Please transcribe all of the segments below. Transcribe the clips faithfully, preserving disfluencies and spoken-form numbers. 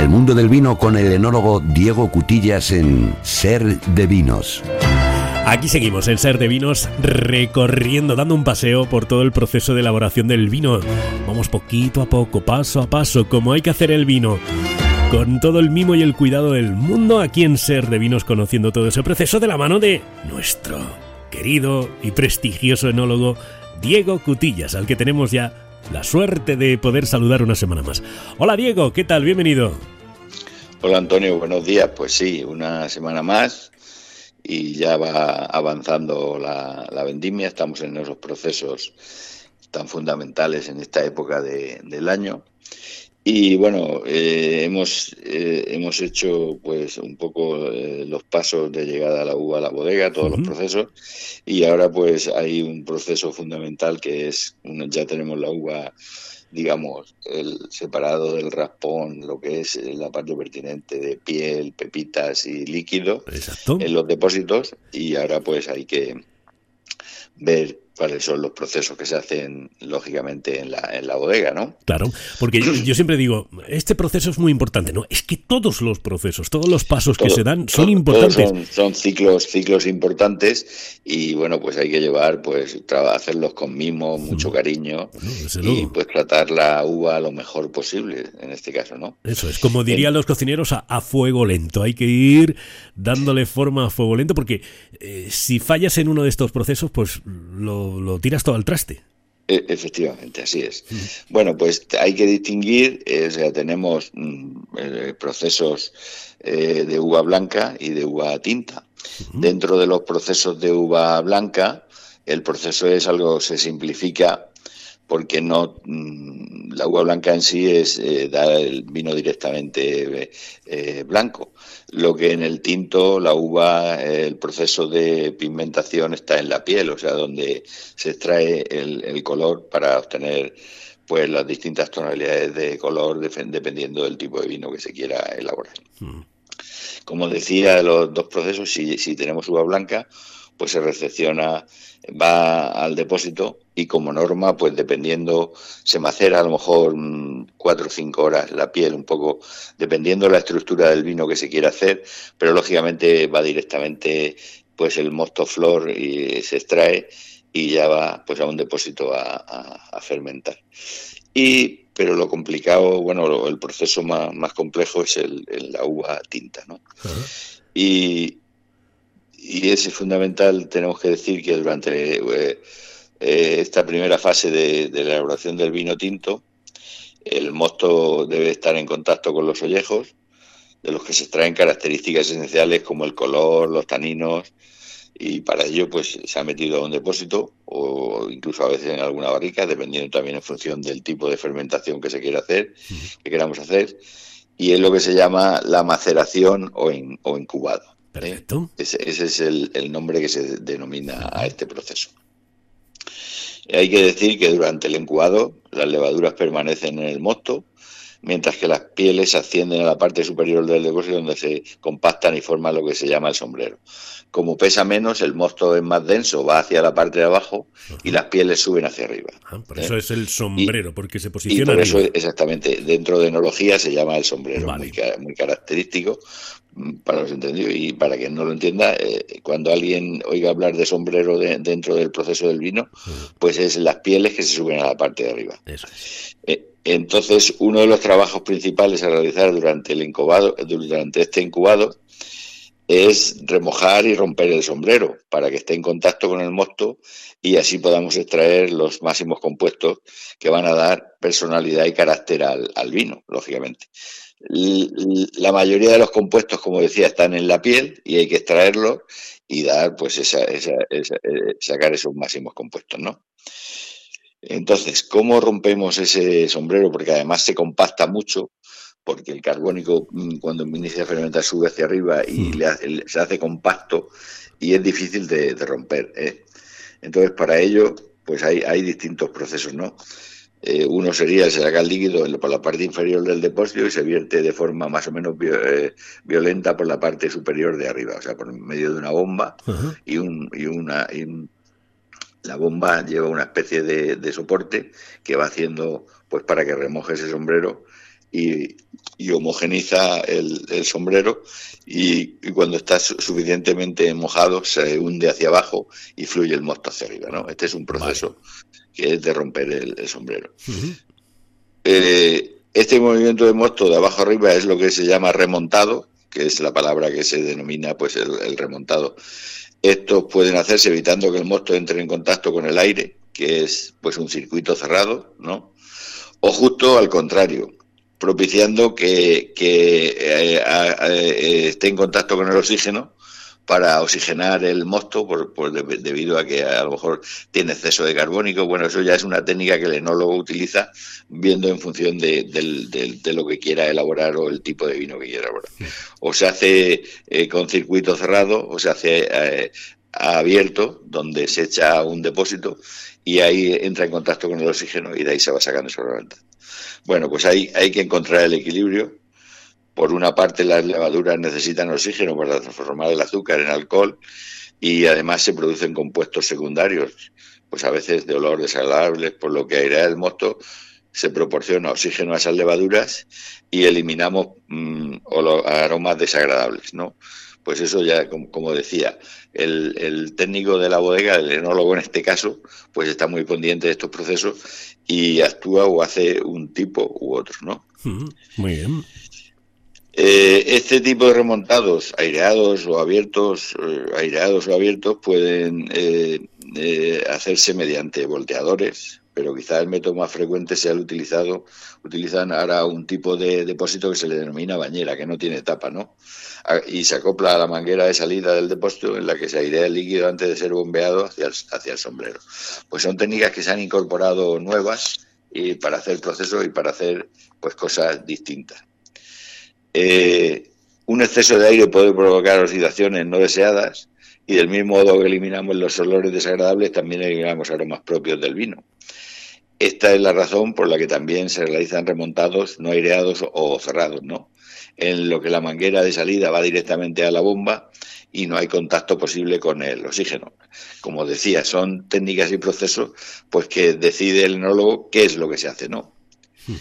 el mundo del vino con el enólogo Diego Cutillas en Ser de Vinos. Aquí seguimos en Ser de Vinos, recorriendo, dando un paseo por todo el proceso de elaboración del vino. Vamos poquito a poco, paso a paso, como hay que hacer el vino, con todo el mimo y el cuidado del mundo, aquí en Ser de Vinos, conociendo todo ese proceso de la mano de nuestro querido y prestigioso enólogo Diego Cutillas, al que tenemos ya la suerte de poder saludar una semana más. Hola Diego, ¿qué tal? Bienvenido. Hola Antonio, buenos días. Pues sí, una semana más y ya va avanzando la, la vendimia. Estamos en esos procesos tan fundamentales en esta época de, del año. Y bueno, eh, hemos eh, hemos hecho pues un poco eh, los pasos de llegada a la uva a la bodega, todos uh-huh. los procesos, y ahora pues hay un proceso fundamental que es, ya tenemos la uva, digamos, el separado del raspón, lo que es la parte pertinente de piel, pepitas y líquido. Exacto. En los depósitos, y ahora pues hay que ver cuáles son los procesos que se hacen, lógicamente, en la, en la bodega, ¿no? Claro, porque yo, yo siempre digo, este proceso es muy importante, ¿no? Es que todos los procesos, todos los pasos todo, que se dan son todo, importantes. Son, son ciclos ciclos importantes y, bueno, pues hay que llevar, pues, hacerlos con mimo, mucho cariño, bueno, y, pues, tratar la uva lo mejor posible, en este caso, ¿no? Eso es, como dirían en... los cocineros, a, a fuego lento. Hay que ir dándole forma a fuego lento porque eh, si fallas en uno de estos procesos, pues lo lo tiras todo al traste. Efectivamente, así es. Mm. Bueno, pues hay que distinguir, eh, o sea, tenemos mm, eh, procesos eh, de uva blanca y de uva tinta. Uh-huh. Dentro de los procesos de uva blanca, el proceso es algo, se simplifica porque no mmm, la uva blanca en sí es eh, dar el vino directamente eh, blanco. Lo que en el tinto, la uva, eh, el proceso de pigmentación está en la piel, o sea, donde se extrae el, el color para obtener pues las distintas tonalidades de color dependiendo del tipo de vino que se quiera elaborar. Mm. Como decía, los dos procesos, si, si tenemos uva blanca, pues se recepciona, va al depósito y como norma, pues dependiendo, se macera a lo mejor mmm, cuatro o cinco horas la piel, un poco, dependiendo de la estructura del vino que se quiera hacer, pero lógicamente va directamente pues el mosto flor y se extrae y ya va pues a un depósito a, a, a fermentar. Y pero lo complicado, bueno, lo, el proceso más, más complejo es el, el la uva tinta, ¿no? Uh-huh. Y Y es fundamental, tenemos que decir que durante eh, eh, esta primera fase de, de la elaboración del vino tinto, el mosto debe estar en contacto con los ollejos, de los que se extraen características esenciales como el color, los taninos, y para ello pues se ha metido a un depósito o incluso a veces en alguna barrica, dependiendo también en función del tipo de fermentación que se quiera hacer, que queramos hacer, y es lo que se llama la maceración o, en, o incubado. Perfecto. ¿Eh? Ese, ese es el, el nombre que se denomina a este proceso. Hay que decir que durante el incubado las levaduras permanecen en el mosto, mientras que las pieles ascienden a la parte superior del depósito donde se compactan y forman lo que se llama el sombrero. Como pesa menos, el mosto es más denso, va hacia la parte de abajo uh-huh. y las pieles suben hacia arriba. Ah, por eso ¿eh? Es el sombrero, y, porque se posiciona y por arriba. eso, exactamente, dentro de enología se llama el sombrero, vale. muy, muy característico para los entendidos. Y para quien no lo entienda, eh, cuando alguien oiga hablar de sombrero de, dentro del proceso del vino, uh-huh. pues es las pieles que se suben a la parte de arriba. Eso es. Eh, Entonces, uno de los trabajos principales a realizar durante el incubado, durante este incubado, es remojar y romper el sombrero para que esté en contacto con el mosto y así podamos extraer los máximos compuestos que van a dar personalidad y carácter al, al vino, lógicamente. La mayoría de los compuestos, como decía, están en la piel y hay que extraerlos y dar, pues, esa, esa, esa, sacar esos máximos compuestos, ¿no? Entonces, ¿cómo rompemos ese sombrero? Porque además se compacta mucho, porque el carbónico cuando inicia a fermentar sube hacia arriba y le hace, se hace compacto y es difícil de, de romper, ¿eh? Entonces, para ello, pues hay, hay distintos procesos, ¿no? Eh, uno sería, se saca el líquido por la parte inferior del depósito y se vierte de forma más o menos bio, eh, violenta por la parte superior de arriba, o sea, por medio de una bomba uh-huh. y, un, y una... Y un, la bomba lleva una especie de, de soporte que va haciendo, pues para que remoje ese sombrero y, y homogeniza el, el sombrero y, y cuando está suficientemente mojado se hunde hacia abajo y fluye el mosto hacia arriba, ¿no? Este es un proceso vale. que es de romper el, el sombrero. Uh-huh. eh, este movimiento de mosto de abajo arriba es lo que se llama remontado, que es la palabra que se denomina pues el, el remontado. Estos pueden hacerse evitando que el mosto entre en contacto con el aire, que es pues un circuito cerrado, ¿no? O justo al contrario, propiciando que, que eh, eh, esté en contacto con el oxígeno para oxigenar el mosto por, por de, debido a que a lo mejor tiene exceso de carbónico. Bueno, eso ya es una técnica que el enólogo utiliza viendo en función de, de, de, de lo que quiera elaborar o el tipo de vino que quiera elaborar. O se hace eh, con circuito cerrado o se hace eh, abierto, donde se echa un depósito y ahí entra en contacto con el oxígeno y de ahí se va sacando sobre la venta. Bueno, pues hay, hay que encontrar el equilibrio. Por una parte, las levaduras necesitan oxígeno para transformar el azúcar en alcohol y además se producen compuestos secundarios, pues a veces de olor desagradables, por lo que airear el mosto se proporciona oxígeno a esas levaduras y eliminamos mmm, aromas desagradables, ¿no? Pues eso ya, como, como decía, el, el técnico de la bodega, el enólogo en este caso, pues está muy pendiente de estos procesos y actúa o hace un tipo u otro, ¿no? Muy bien. Eh, este tipo de remontados, aireados o abiertos, eh, aireados o abiertos, pueden eh, eh, hacerse mediante volteadores, pero quizá el método más frecuente sea el utilizado. Utilizan ahora un tipo de depósito que se le denomina bañera, que no tiene tapa, ¿no? Y se acopla a la manguera de salida del depósito en la que se airea el líquido antes de ser bombeado hacia el, hacia el sombrero. Pues son técnicas que se han incorporado nuevas y para hacer procesos y para hacer pues cosas distintas. Eh, un exceso de aire puede provocar oxidaciones no deseadas y del mismo modo que eliminamos los olores desagradables, también eliminamos aromas propios del vino. Esta es la razón por la que también se realizan remontados no aireados o cerrados, ¿no? En lo que la manguera de salida va directamente a la bomba y no hay contacto posible con el oxígeno. Como decía, son técnicas y procesos pues que decide el enólogo qué es lo que se hace, ¿no? Uh-huh.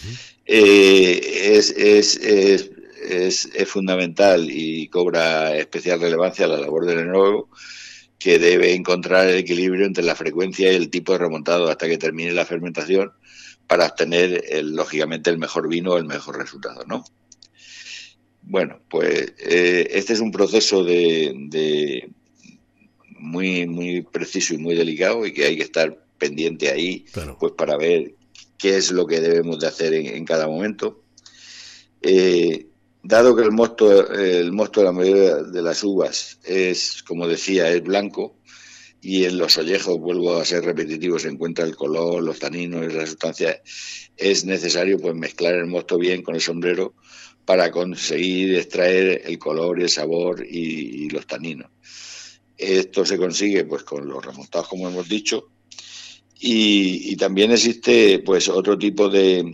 eh, es, es, es Es, es fundamental y cobra especial relevancia la labor del enólogo, que debe encontrar el equilibrio entre la frecuencia y el tipo de remontado hasta que termine la fermentación para obtener, el, lógicamente, el mejor vino o el mejor resultado, ¿no? Bueno, pues eh, este es un proceso de, de muy, muy preciso y muy delicado y que hay que estar pendiente ahí, claro. Pues para ver qué es lo que debemos de hacer en, en cada momento. Eh, Dado que el mosto, el mosto de la mayoría de las uvas es, como decía, es blanco y en los ollejos, vuelvo a ser repetitivo, se encuentra el color, los taninos y la sustancia, es necesario pues mezclar el mosto bien con el sombrero para conseguir extraer el color, el sabor y, y los taninos. Esto se consigue pues con los remontados, como hemos dicho, y, y también existe pues otro tipo de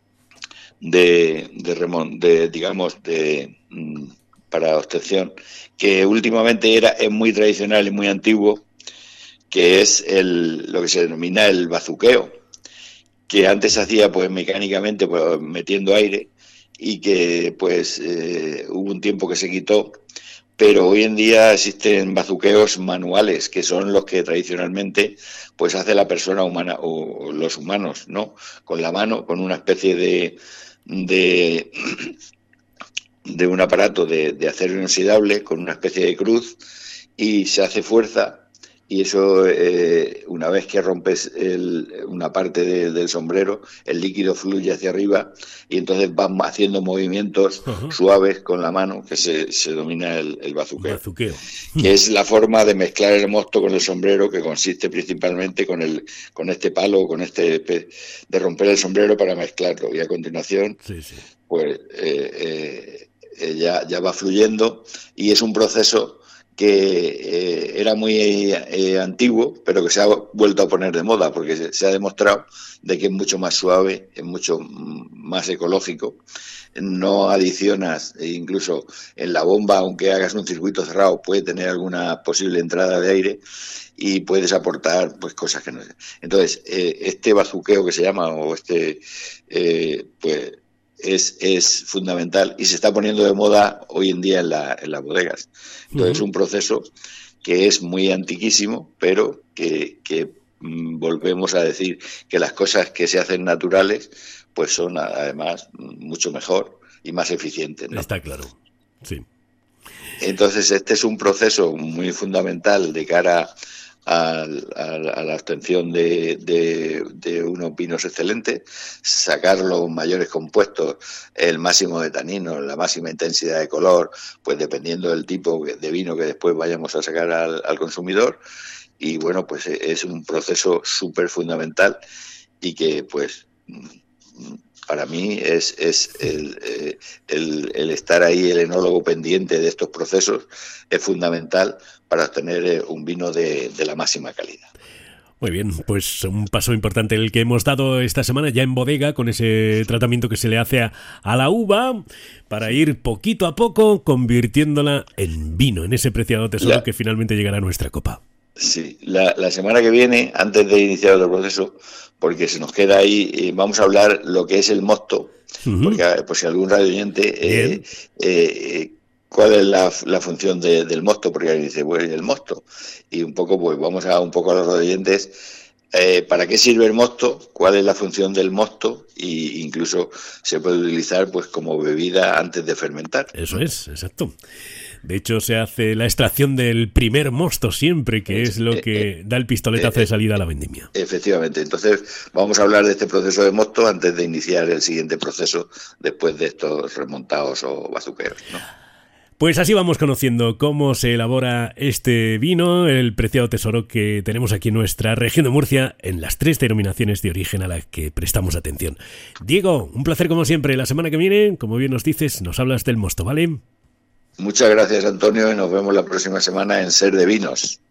de, de, remont, de digamos de para obtención que últimamente era es muy tradicional y muy antiguo, que es el lo que se denomina el bazuqueo, que antes se hacía pues mecánicamente pues metiendo aire y que pues eh, hubo un tiempo que se quitó, pero hoy en día existen bazuqueos manuales, que son los que tradicionalmente pues hace la persona humana o los humanos, ¿no? Con la mano, con una especie de de, de un aparato de, de acero inoxidable con una especie de cruz y se hace fuerza y eso eh, una vez que rompes el, una parte de, del sombrero el líquido fluye hacia arriba y entonces van haciendo movimientos uh-huh. suaves con la mano que se, se domina el, el bazuqueo, bazuqueo. Que es la forma de mezclar el mosto con el sombrero, que consiste principalmente con el con este palo, con este de romper el sombrero para mezclarlo y a continuación sí, sí. pues eh, eh, ya, ya va fluyendo y es un proceso que eh, era muy eh, antiguo, pero que se ha vuelto a poner de moda, porque se, se ha demostrado de que es mucho más suave, es mucho más ecológico, no adicionas, e incluso en la bomba, aunque hagas un circuito cerrado, puede tener alguna posible entrada de aire y puedes aportar pues cosas que no sé. Entonces, eh, este bazuqueo que se llama, o este, eh, pues es, es fundamental y se está poniendo de moda hoy en día en, la, en las bodegas. Entonces, uh-huh. es un proceso que es muy antiquísimo, pero que, que mm, volvemos a decir que las cosas que se hacen naturales pues son además mucho mejor y más eficientes, ¿no? Está claro, sí. Entonces, este es un proceso muy fundamental de cara a, a, a la obtención de, de, de unos vinos excelentes, sacar los mayores compuestos, el máximo de taninos, la máxima intensidad de color, pues dependiendo del tipo de vino que después vayamos a sacar al, al consumidor. Y bueno, pues es un proceso súper fundamental y que pues para mí es, es el, el, el estar ahí, el enólogo pendiente de estos procesos, es fundamental para obtener un vino de, de la máxima calidad. Muy bien, pues un paso importante el que hemos dado esta semana ya en bodega con ese tratamiento que se le hace a, a la uva para ir poquito a poco convirtiéndola en vino, en ese preciado tesoro la, que finalmente llegará a nuestra copa. Sí, la, la semana que viene, antes de iniciar otro proceso, porque se nos queda ahí, eh, vamos a hablar lo que es el mosto, uh-huh. porque por si algún radio oyente, eh, eh, cuál es la, la función de, del mosto, porque alguien dice, bueno, el mosto, y un poco, pues vamos a un poco a los radio oyentes, eh, ¿para qué sirve el mosto? ¿Cuál es la función del mosto? Y incluso se puede utilizar pues como bebida antes de fermentar. Eso es, exacto. De hecho, se hace la extracción del primer mosto siempre, que es lo que da el pistoletazo de salida a la vendimia. Efectivamente. Entonces, vamos a hablar de este proceso de mosto antes de iniciar el siguiente proceso después de estos remontados o bazuqueros, ¿no? Pues así vamos conociendo cómo se elabora este vino, el preciado tesoro que tenemos aquí en nuestra región de Murcia, en las tres denominaciones de origen a las que prestamos atención. Diego, un placer como siempre. La semana que viene, como bien nos dices, nos hablas del mosto, ¿vale? Muchas gracias, Antonio, y nos vemos la próxima semana en Ser de Vinos.